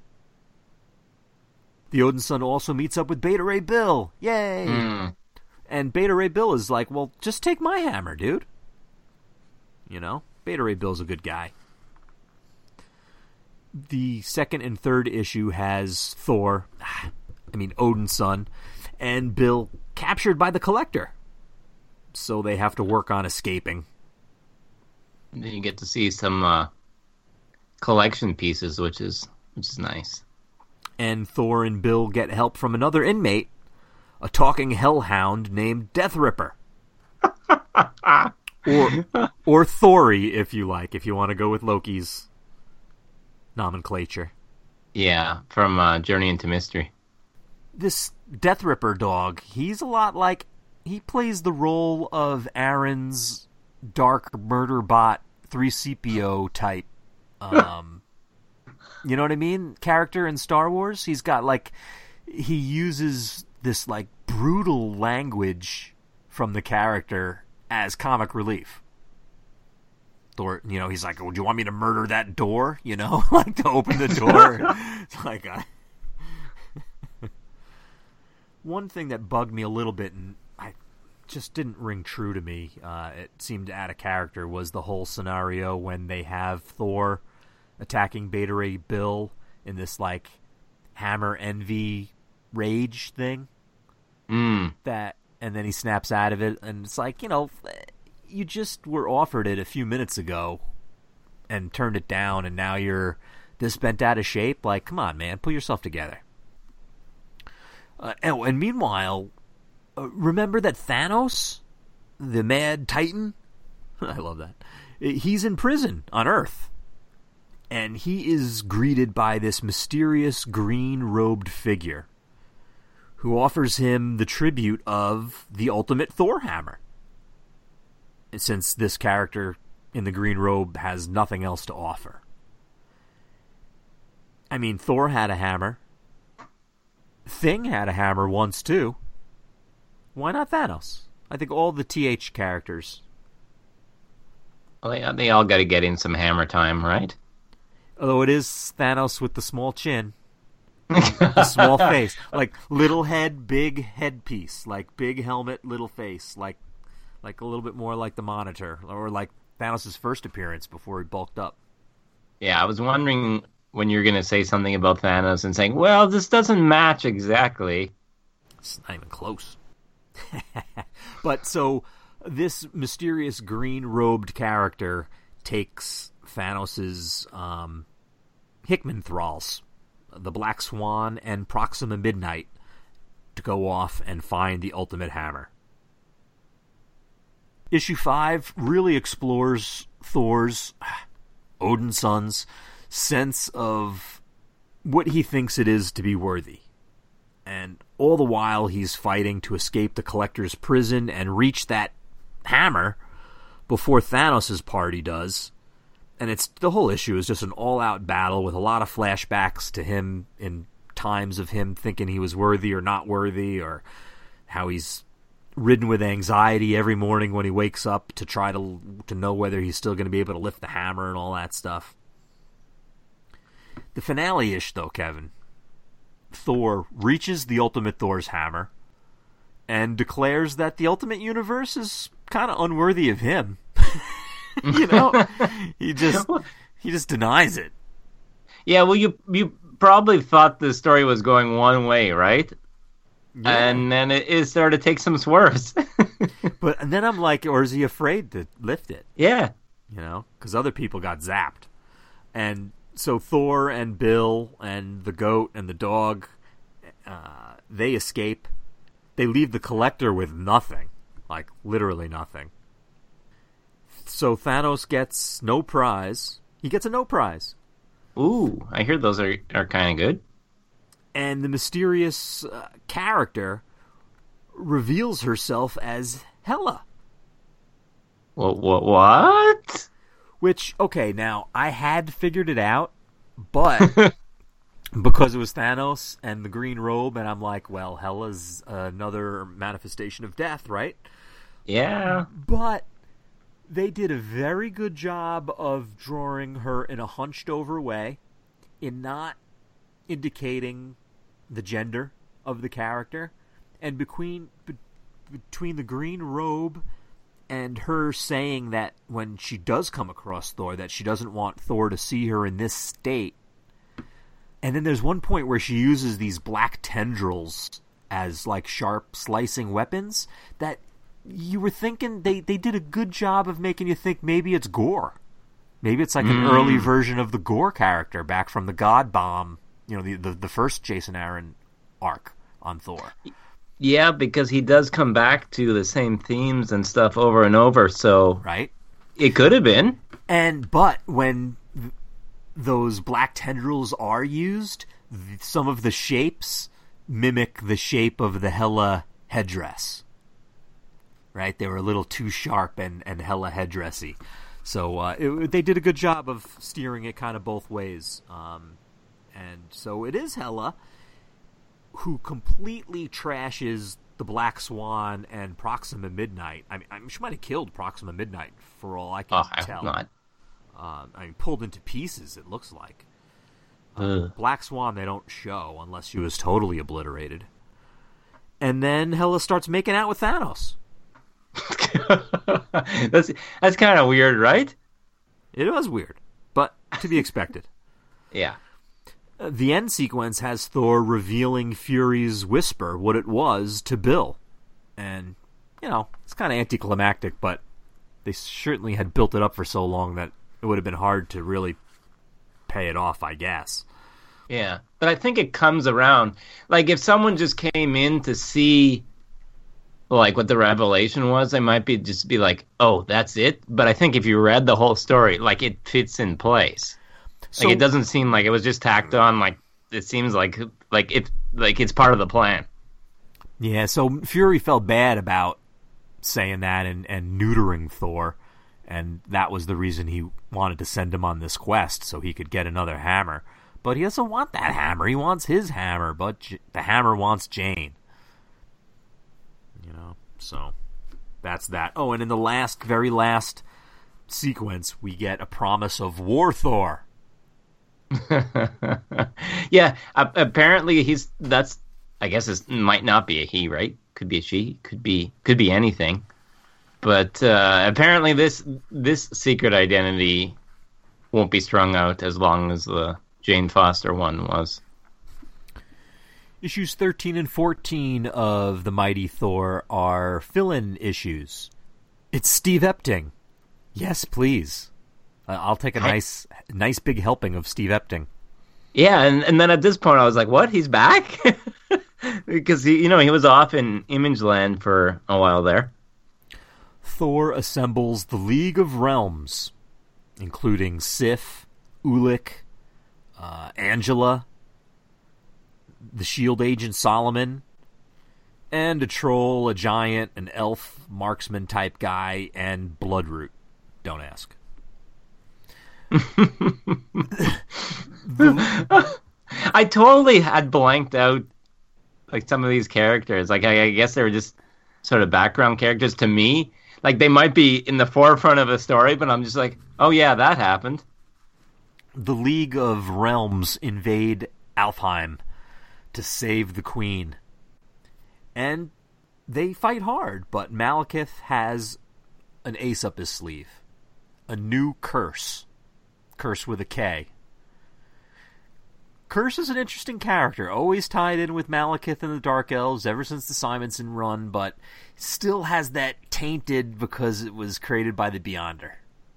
The Odin Son also meets up with Beta Ray Bill. Yay! Mm. And Beta Ray Bill is like, well, just take my hammer, dude. You know? Beta Ray Bill's a good guy. The second and third issue has Thor, I mean Odin's son, and Bill captured by the Collector. So they have to work on escaping. Then you get to see some uh, collection pieces, which is which is nice. And Thor and Bill get help from another inmate, a talking hellhound named Death Ripper. or or Thori, if you like, if you want to go with Loki's nomenclature. Yeah, from uh, Journey into Mystery. This Death Ripper dog, he's a lot like, he plays the role of Aaron's dark murder bot three C P O type, um, you know what I mean? Character in Star Wars. He's got like, he uses this like brutal language from the character as comic relief. Thor, you know, he's like, "Oh, do you want me to murder that door?" You know, like to open the door. It's like, a... One thing that bugged me a little bit, and I just didn't ring true to me, uh, it seemed out of character, was the whole scenario when they have Thor attacking Beta Ray Bill in this, like, hammer envy rage thing. Mm. That, and then he snaps out of it, and it's like, you know, you just were offered it a few minutes ago and turned it down, and now you're this bent out of shape. Like, come on, man, pull yourself together. Uh, and, and meanwhile, uh, remember that Thanos, the Mad Titan, I love that, he's in prison on Earth. And he is greeted by this mysterious green-robed figure who offers him the tribute of the ultimate Thor hammer. Since this character in the green robe has nothing else to offer. I mean, Thor had a hammer. Thing had a hammer once, too. Why not Thanos? I think all the T H characters. Well, they, they all got to get in some hammer time, right? Although it is Thanos with the small chin. The small face. Like, little head, big headpiece. Like, big helmet, little face. Like, like a little bit more like the Monitor. Or like Thanos' first appearance before he bulked up. Yeah, I was wondering when you're going to say something about Thanos and saying, well, this doesn't match exactly. It's not even close. But so this mysterious green-robed character takes Thanos' um, Hickman thralls, the Black Swan and Proxima Midnight, to go off and find the ultimate hammer. Issue five really explores Thor's, Odin's son's, sense of what he thinks it is to be worthy. And all the while he's fighting to escape the Collector's prison and reach that hammer before Thanos' party does. And it's the whole issue is just an all-out battle with a lot of flashbacks to him in times of him thinking he was worthy or not worthy, or how he's ridden with anxiety every morning when he wakes up to try to to know whether he's still going to be able to lift the hammer and all that stuff. The finale-ish, though, Kevin. Thor reaches the ultimate Thor's hammer and declares that the Ultimate Universe is kind of unworthy of him. You know? he just he just denies it. Yeah, well, you you probably thought the story was going one way, right? Yeah. And then it, it started to take some swerves. But and then I'm like, or is he afraid to lift it? Yeah. You know? Because other people got zapped. And so Thor and Bill and the goat and the dog, uh, they escape. They leave the Collector with nothing. Like, literally nothing. So Thanos gets no prize. He gets a no prize. Ooh, I hear those are, are kind of good. And the mysterious uh, character reveals herself as Hela. What? What? What? Which, okay, now, I had figured it out, but because it was Thanos and the green robe, and I'm like, well, Hela's another manifestation of death, right? Yeah. But they did a very good job of drawing her in a hunched-over way, in not indicating the gender of the character, and between be, between the green robe and her saying that when she does come across Thor, that she doesn't want Thor to see her in this state. And then there's one point where she uses these black tendrils as like sharp slicing weapons that you were thinking they, they did a good job of making you think maybe it's Gore. Maybe it's like an mm. early version of the Gore character back from the God Bomb, you know, the, the, the first Jason Aaron arc on Thor. Yeah, because he does come back to the same themes and stuff over and over, so right, it could have been. And but when th- those black tendrils are used, th- some of the shapes mimic the shape of the Hela headdress. Right, they were a little too sharp and, and Hela headdressy, so uh, it, they did a good job of steering it kind of both ways. Um, and so it is Hela who completely trashes the Black Swan and Proxima Midnight. I mean, I mean she might have killed Proxima Midnight for all I can oh, I tell. Hope not. Uh, I mean, pulled into pieces, it looks like. Uh, Black Swan they don't show unless she was totally obliterated. And then Hela starts making out with Thanos. that's that's kind of weird, right? It was weird, but to be expected. Yeah. The end sequence has Thor revealing Fury's whisper, what it was, to Bill. And, you know, it's kind of anticlimactic, but they certainly had built it up for so long that it would have been hard to really pay it off, I guess. Yeah, but I think it comes around. Like, if someone just came in to see, like, what the revelation was, they might be just be like, oh, that's it? But I think if you read the whole story, like, it fits in place. So, like, it doesn't seem like it was just tacked on. Like, it seems like like it like it's part of the plan. Yeah, so Fury felt bad about saying that and, and neutering Thor, and that was the reason he wanted to send him on this quest, so he could get another hammer. But he doesn't want that hammer. He wants his hammer, but J- the hammer wants Jane. You know, so that's that. Oh, and in the last, very last sequence, we get a promise of War Thor. Yeah, uh, apparently he's that's I guess it might not be a he, right? Could be a she, could be could be anything. But uh, apparently this this secret identity won't be strung out as long as the Jane Foster one was. Issues thirteen and fourteen of The Mighty Thor are fill-in issues. It's Steve Epting. Yes, please. I'll take a nice, nice big helping of Steve Epting. Yeah, and, and then at this point I was like, "What? He's back?" Because he, you know, he was off in Image Land for a while there. Thor assembles the League of Realms, including Sif, Ulik, uh, Angela, the Shield agent Solomon, and a troll, a giant, an elf, marksman type guy, and Bloodroot. Don't ask. the... I totally had blanked out like some of these characters. Like I, I guess they were just sort of background characters to me. Like they might be in the forefront of a story, but I'm just like, oh yeah, that happened. The League of Realms invade Alfheim to save the Queen. And they fight hard, but Malekith has an ace up his sleeve. A new curse. Curse with a K. Curse is an interesting character, always tied in with Malekith and the Dark Elves ever since the Simonson run, but still has that tainted because it was created by the Beyonder.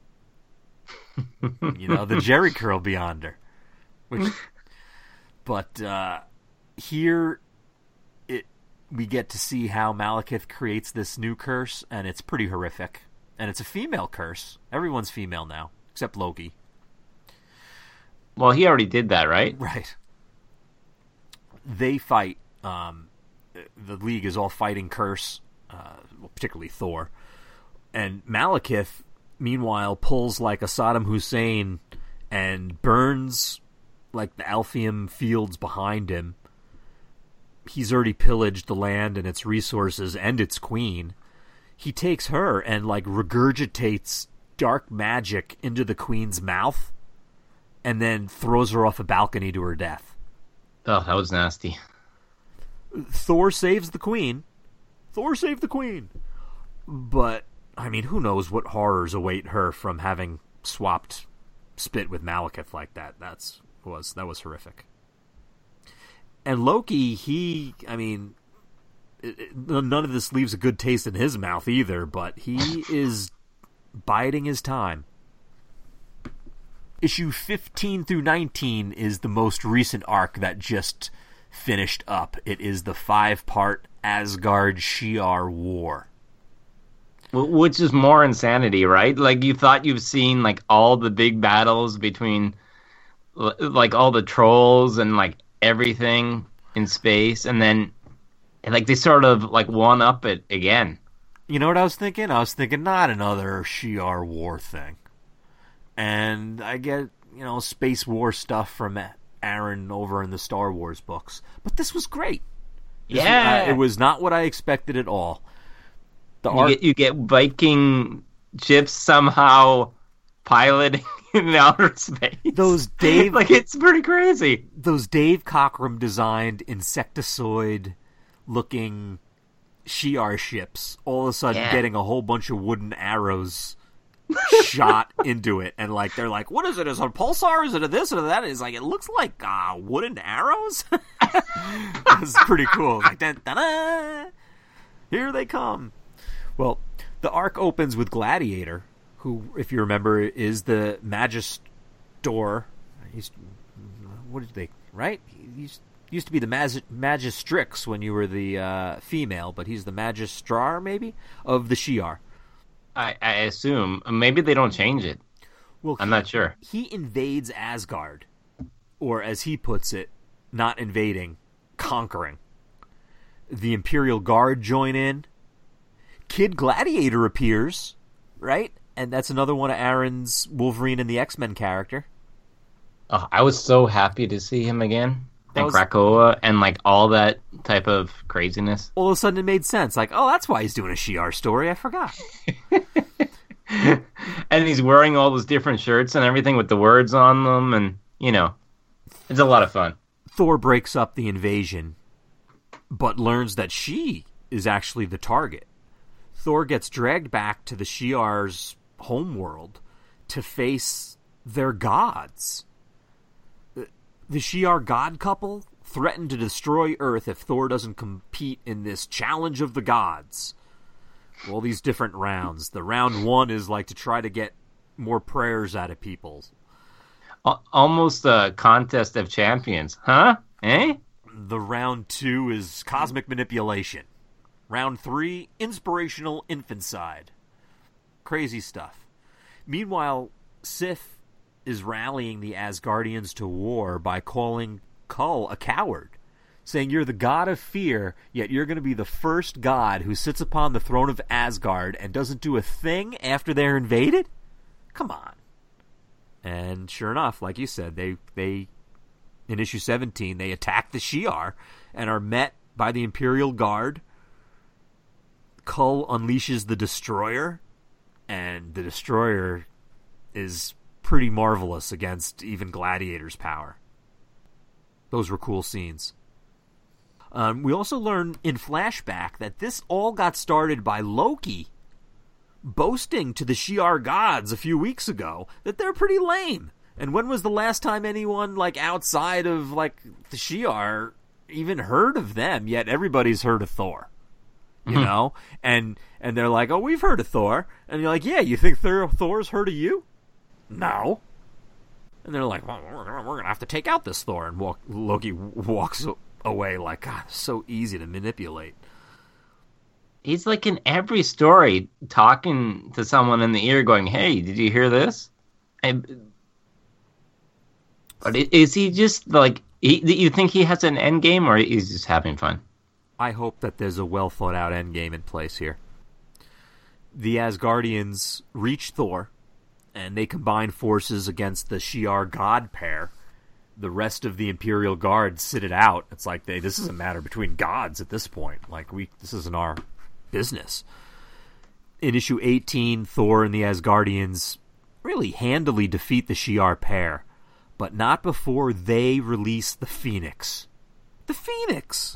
You know, the Jerry Curl Beyonder. Which, but uh, here it we get to see how Malekith creates this new curse, and it's pretty horrific. And it's a female curse. Everyone's female now, except Loki. Well, he already did that, right? Right. They fight. Um, the League is all fighting Curse, uh, particularly Thor. And Malekith, meanwhile, pulls like a Saddam Hussein and burns like the Alpheum fields behind him. He's already pillaged the land and its resources and its queen. He takes her and like regurgitates dark magic into the queen's mouth and then throws her off a balcony to her death. Oh, that was nasty. Thor saves the queen. Thor saved the queen. But, I mean, who knows what horrors await her from having swapped spit with Malekith like that. That's was that was horrific. And Loki, he, I mean, it, it, none of this leaves a good taste in his mouth either, but he is biding his time. Issue fifteen through nineteen is the most recent arc that just finished up. It is the five-part Asgard-Shi'ar War. Which is more insanity, right? Like, you thought you've seen, like, all the big battles between, like, all the trolls and, like, everything in space, and then, like, they sort of, like, one-up it again. You know what I was thinking? I was thinking not another Shi'ar War thing. And I get, you know, space war stuff from Aaron over in the Star Wars books. But this was great. This yeah. Was, uh, it was not what I expected at all. The you, art... get, you get Viking ships somehow piloting in outer space. Those Dave... like, it's pretty crazy. Those Dave Cockrum designed insectoid looking Shi'ar ships all of a sudden Yeah. getting a whole bunch of wooden arrows shot into it, and like they're like, what is it? Is it a pulsar? Is it a this or that? It's like, it looks like uh, wooden arrows. It's pretty cool. It's like, dun, dun, dun, here they come. Well, the arc opens with Gladiator, who, if you remember, is the Magistor. He's what did they right? He used to be the Mag- Magistrix when you were the uh, female, but he's the Magistrar maybe of the Shi'ar. I, I assume maybe they don't change it. Well, I'm he, not sure. He invades Asgard, or as he puts it, not invading, conquering. The Imperial Guard join in. Kid Gladiator appears, right? And that's another one of Aaron's Wolverine and the X-Men character. Oh, I was so happy to see him again. That And was- Krakoa and like all that type of craziness. All of a sudden it made sense. Like, oh, that's why he's doing a Shi'ar story. I forgot. And he's wearing all those different shirts and everything with the words on them, and you know, it's a lot of fun. Thor breaks up the invasion, but learns that she is actually the target. Thor gets dragged back to the Shi'ar's homeworld to face their gods. The Shi'ar god couple threaten to destroy Earth if Thor doesn't compete in this challenge of the gods. All these different rounds. The round one is like to try to get more prayers out of people. Al- Almost a contest of champions, huh? Eh? The round two is cosmic manipulation. Round three, inspirational infanticide. Crazy stuff. Meanwhile, Sif is rallying the Asgardians to war by calling Kull a coward, saying you're the god of fear, yet you're going to be the first god who sits upon the throne of Asgard and doesn't do a thing after they're invaded? Come on. And sure enough, like you said, they they in issue seventeen, they attack the Shi'ar and are met by the Imperial Guard. Kull unleashes the Destroyer, and the Destroyer is pretty marvelous against even Gladiator's power. Those were cool scenes. Um, we also learn in flashback that this all got started by Loki boasting to the Shi'ar gods a few weeks ago that they're pretty lame. And when was the last time anyone like outside of like the Shi'ar even heard of them? Yet everybody's heard of Thor, you Mm-hmm. know. And and they're like, oh, we've heard of Thor. And you're like, yeah, you think Thor, Thor's heard of you? No. And they're like, well, we're gonna, we're gonna have to take out this Thor. And walk, Loki walks away like, God, it's so easy to manipulate. He's like in every story talking to someone in the ear going, hey, did you hear this? And, but i- is he just like, he, you think he has an end game, or he's just having fun? I hope that there's a well thought out endgame in place here. The Asgardians reach Thor, and they combine forces against the Shi'ar god pair. The rest of the Imperial Guard sit it out. It's like they this is a matter between gods at this point. Like we this isn't our business. In issue eighteen, Thor and the Asgardians really handily defeat the Shi'ar pair, but not before they release the Phoenix. The Phoenix!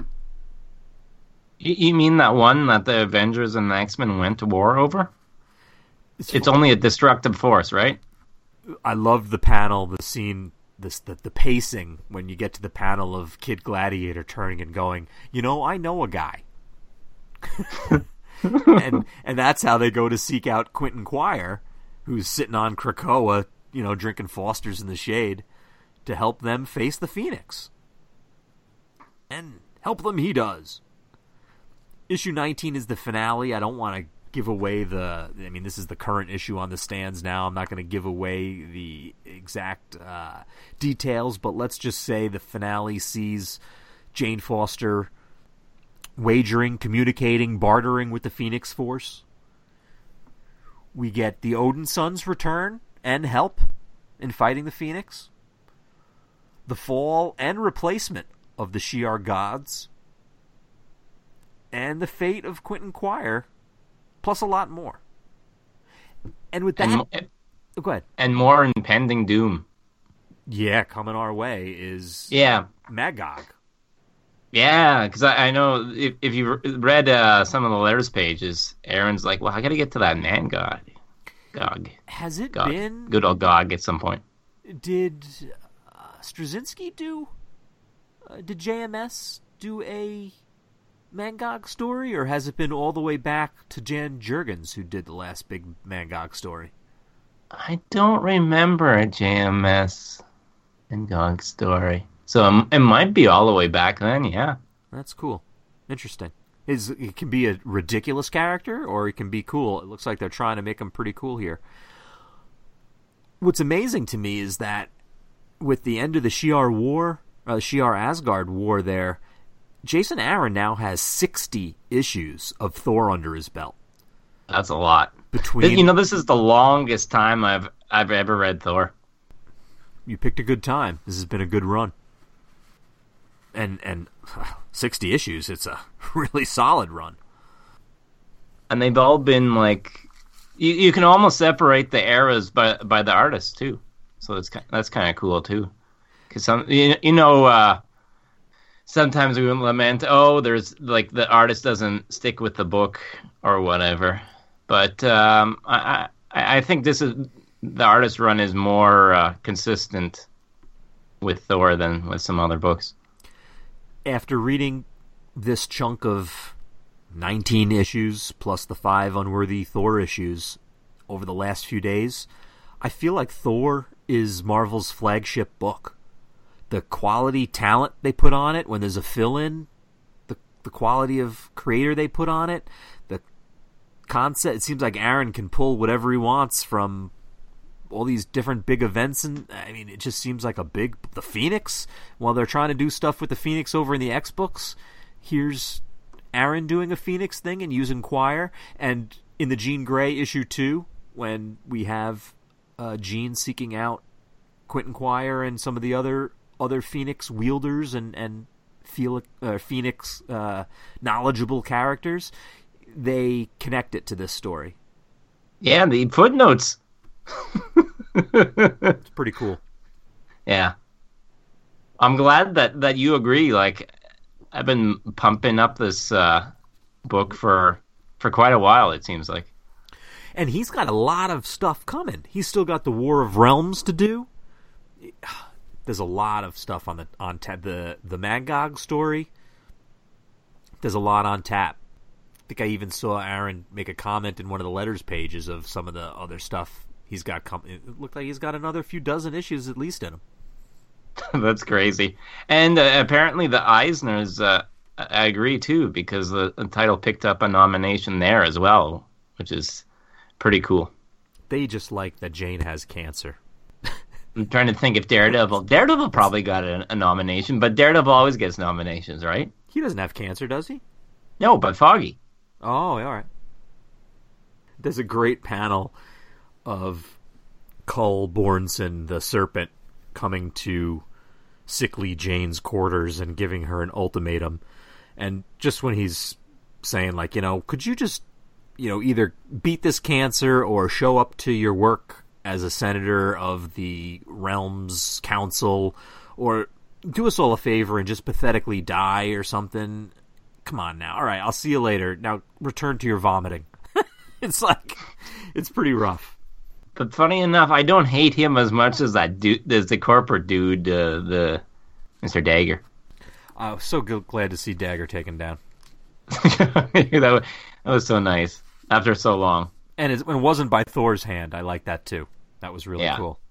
You, you mean that one that the Avengers and the X-Men went to war over? It's only a destructive force, right? I love the panel, the scene, this the, the pacing when you get to the panel of Kid Gladiator turning and going, you know, I know a guy. and and that's how they go to seek out Quentin Quire, who's sitting on Krakoa, you know, drinking Foster's in the shade, to help them face the Phoenix. And help them he does. Issue nineteen is the finale. I don't want to give away the... I mean, this is the current issue on the stands now. I'm not going to give away the exact uh, details, but let's just say the finale sees Jane Foster wagering, communicating, bartering with the Phoenix Force. We get the Odin Sons return and help in fighting the Phoenix. The fall and replacement of the Shi'ar gods. And the fate of Quentin Quire, plus a lot more. And with that... And, mo- oh, go ahead. and more impending doom. Yeah, coming our way is Yeah. Magog. Yeah, because I, I know if, if you read uh, some of the letters pages, Aaron's like, well, I got to get to that man god. Gog. Has it Gog. been... Good old Gog at some point. Did uh, Straczynski do... Uh, did J M S do a Mangog story, or has it been all the way back to Jan Jurgens, who did the last big Mangog story? I don't remember a J M S and Gog story. So um, it might be all the way back then, yeah. That's cool. Interesting. Is it can be a ridiculous character, or it can be cool. It looks like they're trying to make him pretty cool here. What's amazing to me is that with the end of the Shi'ar War, uh, Shi'ar Asgard War there, Jason Aaron now has sixty issues of Thor under his belt. That's a lot. Between You know, this is the longest time I've I've ever read Thor. You picked a good time. This has been a good run. And and sixty issues, it's a really solid run. And they've all been like, you, you can almost separate the eras by by the artists too. So that's that's kind of cool too. Because some you, you know uh, sometimes we lament, oh, there's like the artist doesn't stick with the book or whatever. But um, I, I I think this is the artist run is more uh, consistent with Thor than with some other books. After reading this chunk of nineteen issues plus the five unworthy Thor issues over the last few days, I feel like Thor is Marvel's flagship book. The quality talent they put on it when there's a fill-in, the the quality of creator they put on it, the concept. It seems like Aaron can pull whatever he wants from all these different big events, and I mean, it just seems like a big... The Phoenix, while they're trying to do stuff with the Phoenix over in the X-Books, here's Aaron doing a Phoenix thing and using Quire, and in the Jean Grey issue two, when we have uh, Jean seeking out Quentin Quire and some of the other other Phoenix wielders and, and Felix, uh, Phoenix uh, knowledgeable characters, they connect it to this story. Yeah, the footnotes... It's pretty cool. Yeah. I'm glad that, that you agree. Like, I've been pumping up this uh, book for for quite a while, it seems like. And he's got a lot of stuff coming. He's still got the War of Realms to do. There's a lot of stuff on the on tap. The the Magog story. There's a lot on tap. I think I even saw Aaron make a comment in one of the letters pages of some of the other stuff he's got coming. It looked like he's got another few dozen issues at least in him. That's crazy. And uh, apparently the Eisners, uh, I agree too, because the, the title picked up a nomination there as well, which is pretty cool. They just like that Jane has cancer. I'm trying to think if Daredevil... Daredevil probably got a, a nomination, but Daredevil always gets nominations, right? He doesn't have cancer, does he? No, but Foggy. Oh, all right. There's a great panel of Cull Bornson, the Serpent, coming to sickly Jane's quarters and giving her an ultimatum. And just when he's saying, like, you know, could you just, you know, either beat this cancer or show up to your work as a senator of the Realms Council, or do us all a favor and just pathetically die or something. Come on now. All right, I'll see you later. Now return to your vomiting. It's like, it's pretty rough. But funny enough, I don't hate him as much as that dude, as the corporate dude, uh, the Mister Dagger. I was so g- glad to see Dagger taken down. that, was, that was so nice after so long. And it, it wasn't by Thor's hand. I like that too. That was really yeah. cool.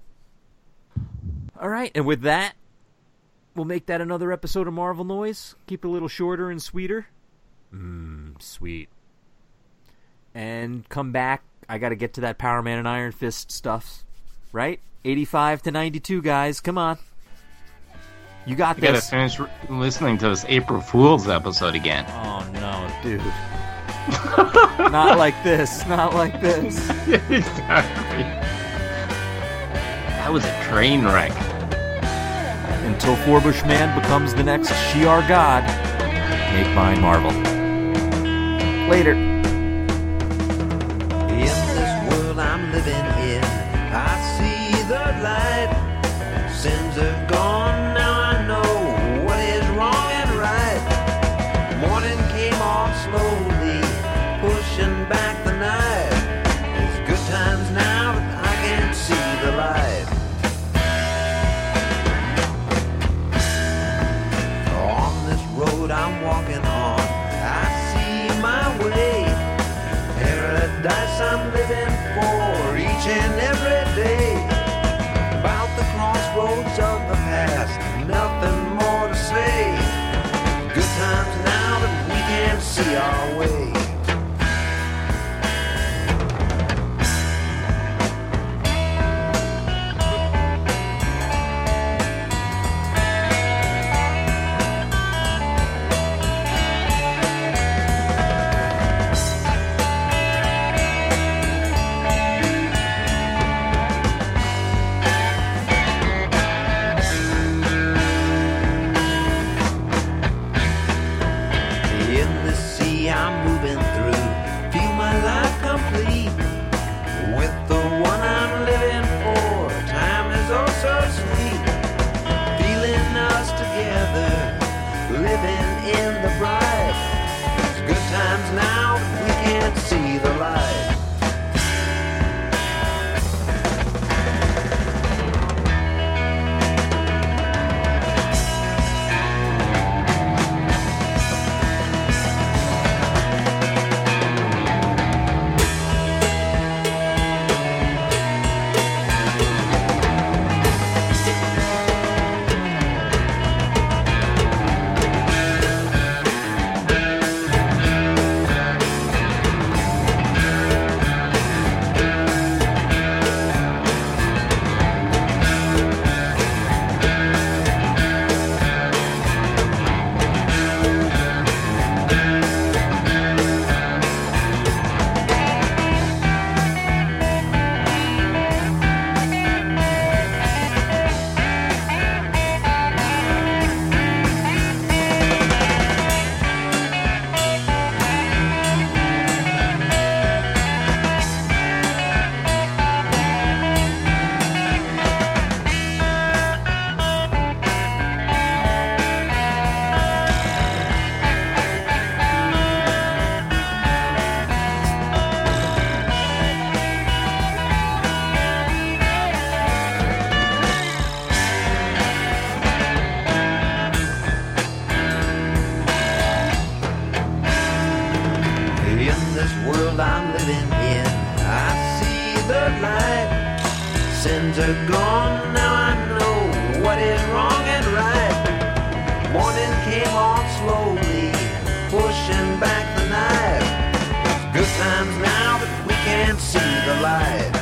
All right, and with that, we'll make that another episode of Marvel Noise. Keep it a little shorter and sweeter. Mmm, sweet. And come back. I got to get to that Power Man and Iron Fist stuff. Right? eighty-five to ninety-two, guys. Come on. You got you this. You got to finish re- listening to this April Fool's episode again. Oh, no, dude. Not like this. Not like this. Exactly. That was a train wreck. Until Forbush Man becomes the next Shi'ar god, make mine Marvel. Later. In this world I'm living in, I see the light. Sins are gone, now I know what is wrong and right. on, now I know what is wrong and right. Morning came on slowly, pushing back the night. It's good times now, but we can't see the light.